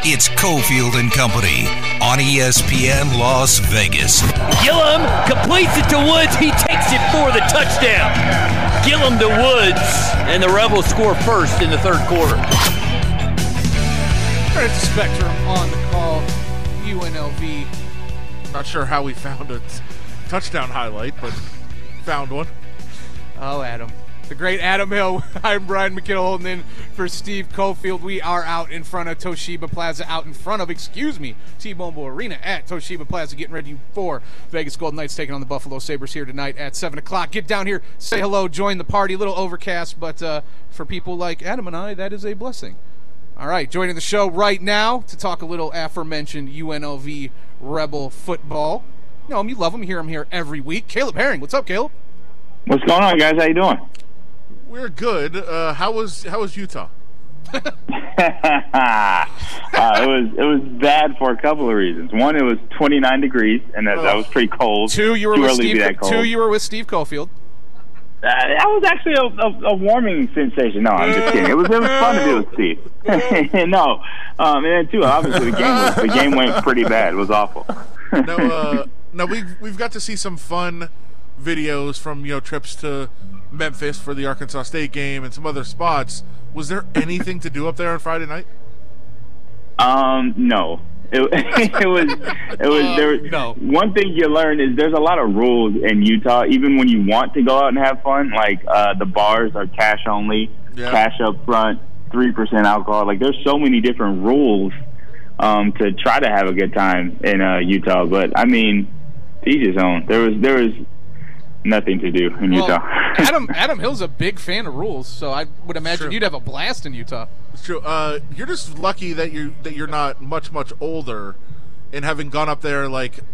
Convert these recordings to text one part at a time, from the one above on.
It's Cofield and Company on ESPN Las Vegas. Gillum completes it to Woods. He takes it for the touchdown. Gillum to Woods, and the Rebels score first in the third quarter. Right at the Spectrum on the call, UNLV. Not sure how we found a touchdown highlight, but found one. Oh, Adam. The great Adam Hill. I'm Brian McKinnell holding in for Steve Cofield. We are out in front of Toshiba Plaza, T-Mobile Arena at Toshiba Plaza, getting ready for Vegas Golden Knights taking on the Buffalo Sabres here tonight at 7 o'clock. Get down here, say hello, join the party. A little overcast, but for people like Adam and I, that is a blessing. All right, joining the show right now to talk a little aforementioned UNLV Rebel football. You know him, you love him, you hear him here every week. Caleb Herring. What's up, Caleb? What's going on, guys? How you doing? We're good. How was Utah? It was bad for a couple of reasons. One, it was 29 degrees, and that was pretty cold. Two, you were with Steve Cofield. That was actually a warming sensation. No, I'm just kidding. It was fun to do with Steve. No, and then too, obviously the game went pretty bad. It was awful. No, we've got to see some fun videos from trips to Memphis for the Arkansas State game and some other spots. Was there anything to do up there on Friday night? No. It was no. One thing you learn is there's a lot of rules in Utah, even when you want to go out and have fun. Like the bars are cash only, cash up front, 3% alcohol. Like there's so many different rules to try to have a good time in Utah. But I mean, to each his own. There was nothing to do in Utah. Adam Hill's a big fan of rules, so I would imagine you'd have a blast in Utah. It's true. You're just lucky that you're not much older, and having gone up there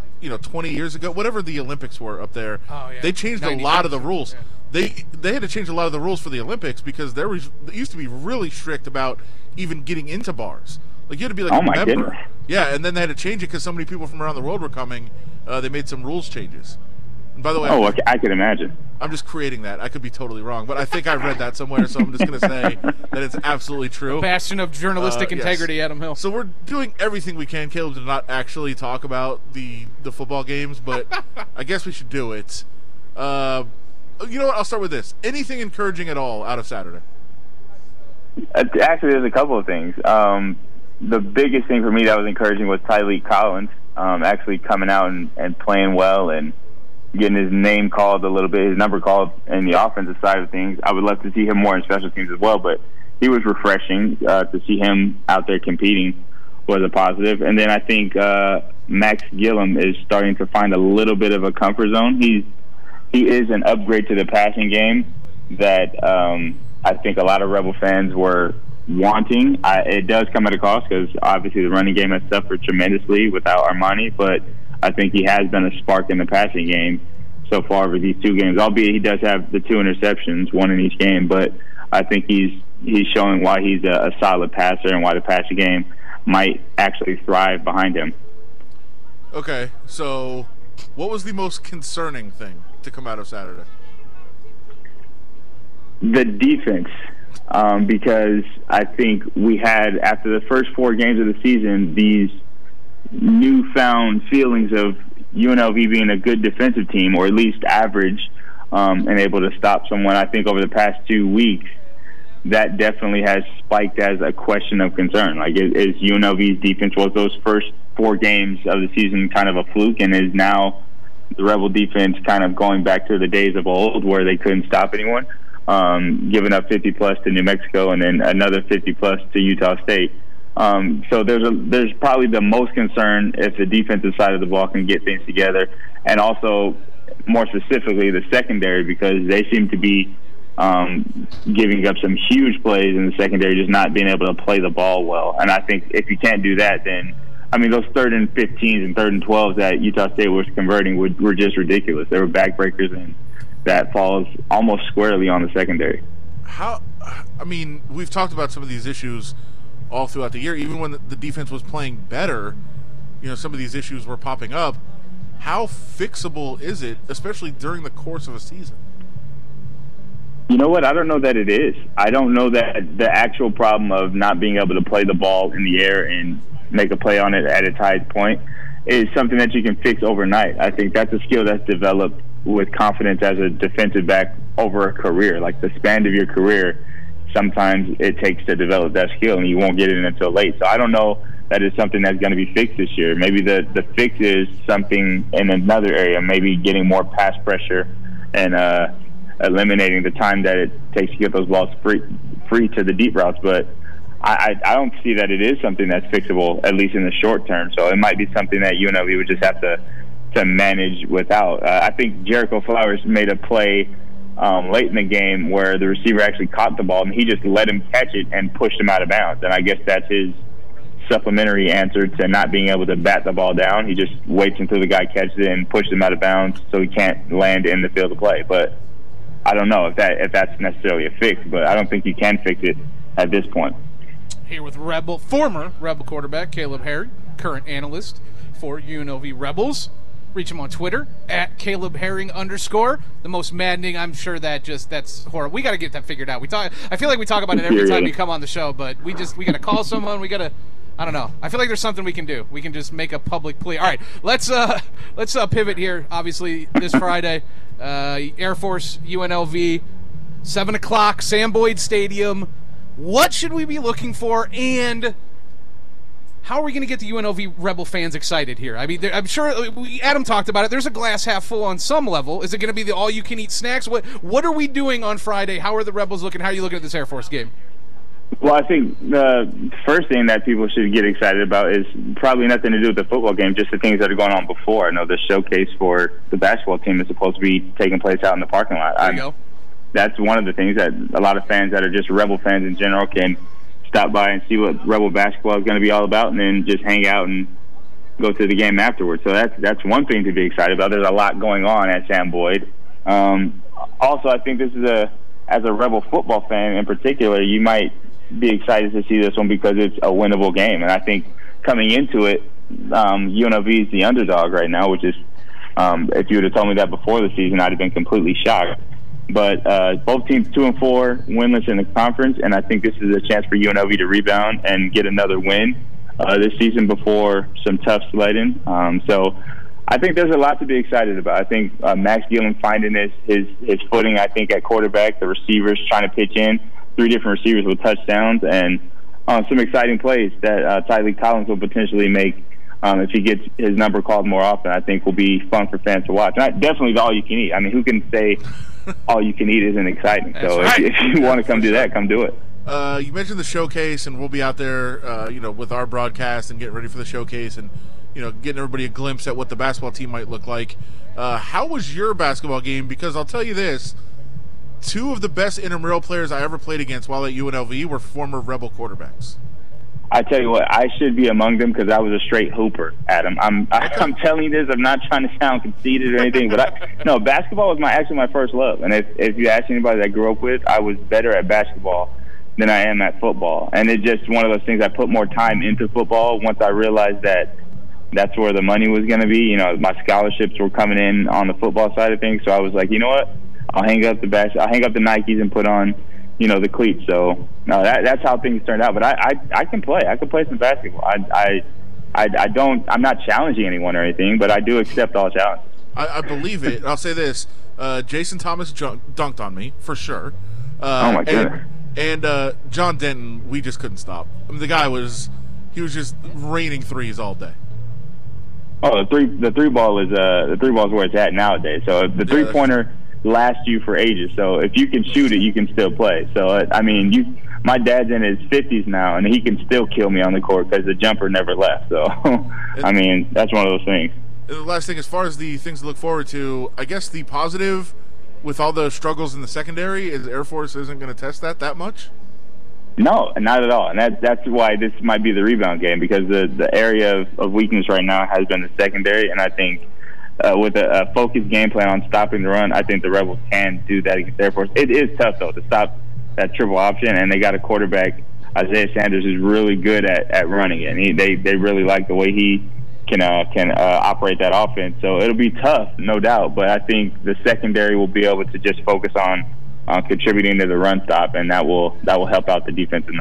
20 years ago, whatever the Olympics were up there. Oh, yeah. They changed a lot of the rules. Yeah. They had to change a lot of the rules for the Olympics because they used to be really strict about even getting into bars. Like you had to be a member. Goodness. Yeah, and then they had to change it because so many people from around the world were coming. They made some rules changes. And by the way, I can imagine. I'm just creating that. I could be totally wrong, but I think I read that somewhere, so I'm just going to say that it's absolutely true. A bastion of journalistic integrity, yes. Adam Hill. So we're doing everything we can, Caleb, to not actually talk about the football games, but I guess we should do it. You know what? I'll start with this. Anything encouraging at all out of Saturday? Actually, there's a couple of things. The biggest thing for me that was encouraging was Tyreek Collins actually coming out and playing well and getting his name called a little bit, his number called in the offensive side of things. I would love to see him more in special teams as well, but he was refreshing. To see him out there competing was a positive. And then I think Max Gillum is starting to find a little bit of a comfort zone. He is an upgrade to the passing game that I think a lot of Rebel fans were wanting. It does come at a cost because obviously the running game has suffered tremendously without Armani, but I think he has been a spark in the passing game so far with these two games, albeit he does have the 2 interceptions, one in each game, but I think he's showing why he's a solid passer and why the passing game might actually thrive behind him. Okay, so what was the most concerning thing to come out of Saturday? The defense, because I think we had, after the first 4 games of the season, these newfound feelings of UNLV being a good defensive team, or at least average, and able to stop someone. I think over the past 2 weeks, that definitely has spiked as a question of concern. Like, is UNLV's defense, was those first 4 games of the season kind of a fluke, and is now the Rebel defense kind of going back to the days of old where they couldn't stop anyone, giving up 50-plus to New Mexico and then another 50-plus to Utah State? So there's probably the most concern if the defensive side of the ball can get things together, and also more specifically the secondary, because they seem to be giving up some huge plays in the secondary, just not being able to play the ball well. And I think if you can't do that, then those 3rd and 15s and 3rd and 12s that Utah State was converting were just ridiculous. They were backbreakers, and that falls almost squarely on the secondary. We've talked about some of these issues all throughout the year. Even when the defense was playing better, some of these issues were popping up. How fixable is it, especially during the course of a season? You know what? I don't know that it is. I don't know that the actual problem of not being able to play the ball in the air and make a play on it at its highest point is something that you can fix overnight. I think that's a skill that's developed with confidence as a defensive back over a career. Like the span of your career, sometimes it takes to develop that skill, and you won't get it until late. So I don't know that is something that's going to be fixed this year. Maybe the fix is something in another area, maybe getting more pass pressure and eliminating the time that it takes to get those balls free to the deep routes. But I don't see that it is something that's fixable, at least in the short term. So it might be something that UNLV would just have to manage without. I think Jericho Flowers made a play late in the game where the receiver actually caught the ball, and he just let him catch it and pushed him out of bounds. And I guess that's his supplementary answer to not being able to bat the ball down. He just waits until the guy catches it and pushes him out of bounds so he can't land in the field of play. But I don't know if that's necessarily a fix, but I don't think you can fix it at this point. Here with former Rebel quarterback Caleb Herring, current analyst for UNLV Rebels. Reach him on Twitter at Caleb Herring _. The most maddening, I'm sure that's horrible. We got to get that figured out. I feel like we talk about it every time you come on the show, but we got to call someone. We got to. I don't know. I feel like there's something we can do. We can just make a public plea. All right, let's pivot here. Obviously, this Friday, Air Force UNLV, 7 o'clock, Sam Boyd Stadium. What should we be looking for, and how are we going to get the UNLV Rebel fans excited here? I mean, I'm sure Adam talked about it. There's a glass half full on some level. Is it going to be the all-you-can-eat snacks? What are we doing on Friday? How are the Rebels looking? How are you looking at this Air Force game? Well, I think the first thing that people should get excited about is probably nothing to do with the football game, just the things that are going on before. I know the showcase for the basketball team is supposed to be taking place out in the parking lot. There you go. That's one of the things that a lot of fans that are just Rebel fans in general can stop by and see what Rebel basketball is going to be all about, and then just hang out and go to the game afterwards. So that's one thing to be excited about. There's a lot going on at Sam Boyd. Also, I think this is as a Rebel football fan in particular, you might be excited to see this one because it's a winnable game. And I think coming into it, UNLV is the underdog right now, which is, if you would have told me that before the season, I'd have been completely shocked. But both teams 2-4, winless in the conference, and I think this is a chance for UNLV to rebound and get another win this season before some tough sledding. So I think there's a lot to be excited about. I think Max Gillum finding his footing, I think, at quarterback, the receivers trying to pitch in, 3 different receivers with touchdowns, and some exciting plays that Tyreek Collins will potentially make if he gets his number called more often. I think will be fun for fans to watch. And definitely the all-you-can-eat. I mean, who can say all-you-can-eat isn't exciting? That's so right. if you want to come do that, come do it. You mentioned the showcase, and we'll be out there, with our broadcast and getting ready for the showcase and, getting everybody a glimpse at what the basketball team might look like. How was your basketball game? Because I'll tell you this, 2 of the best intramural players I ever played against while at UNLV were former Rebel quarterbacks. I tell you what, I should be among them because I was a straight hooper, Adam. I'm telling you this. I'm not trying to sound conceited or anything, but basketball was actually my first love. And if you ask anybody that I grew up with, I was better at basketball than I am at football. And it's just one of those things. I put more time into football once I realized that that's where the money was going to be. My scholarships were coming in on the football side of things, so I was like, you know what? I'll hang up the Nikes and put on, the cleats. So no, that's how things turned out. But I can play. I can play some basketball. I'm not challenging anyone or anything, but I do accept all challenges. I believe it. I'll say this: Jason Thomas dunked on me for sure. Oh my goodness. And John Denton, we just couldn't stop. I mean, the guy was just raining threes all day. Oh, the three ball is where it's at nowadays. So the 3-pointer lasts you for ages. So if you can shoot it, you can still play. So my dad's in his 50s now, and he can still kill me on the court because the jumper never left. So that's one of those things. The last thing, as far as the things to look forward to, I guess the positive with all the struggles in the secondary is Air Force isn't going to test that much. No, not at all. And that's why this might be the rebound game, because the area of weakness right now has been the secondary. And I think with a focused game plan on stopping the run, I think the Rebels can do that against Air Force. It is tough, though, to stop that triple option. And they got a quarterback, Isaiah Sanders, who's really good at running it. And they really like the way he can operate that offense. So it'll be tough, no doubt. But I think the secondary will be able to just focus on contributing to the run stop, and that will help out the defensive numbers.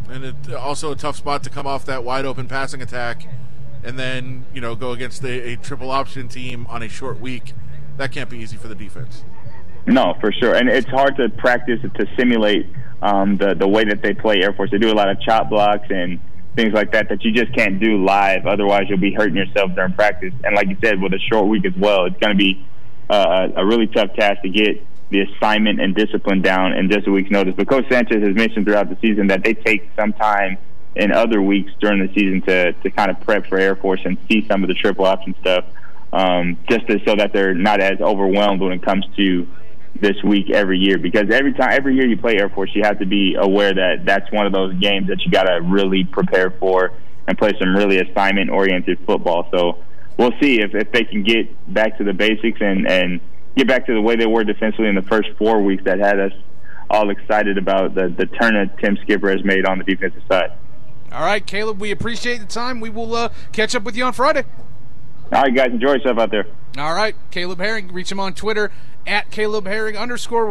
And it also a tough spot to come off that wide open passing attack and then, go against a triple option team on a short week. That can't be easy for the defense. No, for sure. And it's hard to practice to simulate the way that they play Air Force. They do a lot of chop blocks and things like that you just can't do live. Otherwise, you'll be hurting yourself during practice. And like you said, with a short week as well, it's going to be a really tough task to get the assignment and discipline down in just a week's notice. But Coach Sanchez has mentioned throughout the season that they take some time in other weeks during the season to kind of prep for Air Force and see some of the triple option stuff, so that they're not as overwhelmed when it comes to this week every year. Because every year you play Air Force, you have to be aware that that's one of those games that you got to really prepare for and play some really assignment-oriented football. So we'll see if they can get back to the basics and get back to the way they were defensively in the first 4 weeks that had us all excited about the turn that Tim Skipper has made on the defensive side. All right, Caleb, we appreciate the time. We will catch up with you on Friday. All right, guys, enjoy yourself out there. All right, Caleb Herring. Reach him on Twitter @CalebHerring_.